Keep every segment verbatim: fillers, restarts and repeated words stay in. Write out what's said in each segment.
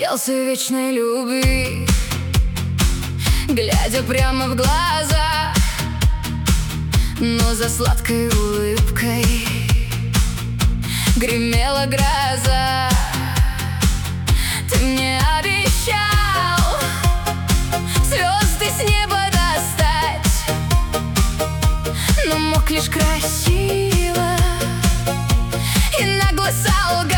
Боялся вечной любви, глядя прямо в глаза, но за сладкой улыбкой гремела гроза. Ты мне обещал звезды с неба достать, но мог лишь красиво и нагло солгать.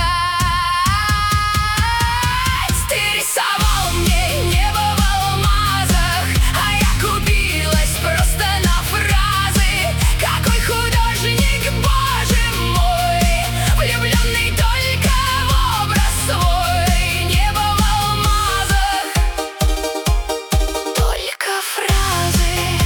Ты рисовал мне небо в алмазах, а я купилась просто на фразы. Какой художник, боже мой, влюбленный только в образ свой. Небо в алмазах, только фразы.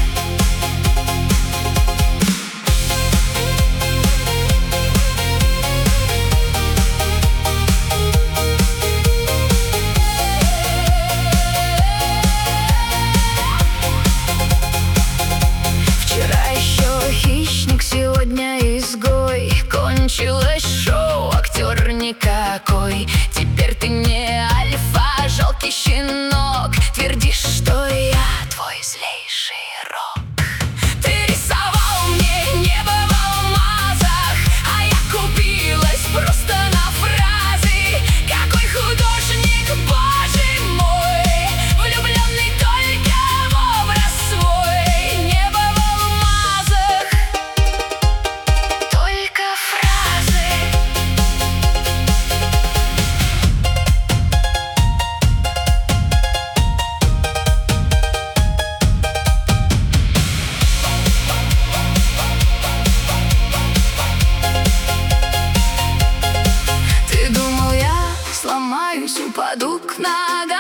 Сегодня изгой, кончилось шоу, актер никакой. Теперь ты не альфа, жалкий щенок, твердишь, что я твой злейший рок. Ты рисовал мне небо в алмазах, а я купилась просто на фразы. Какой художник, боже мой, влюбленный только в образ свой. Небо в алмазах, только фразы. Ты думал, я сломаюсь, упаду к ногам?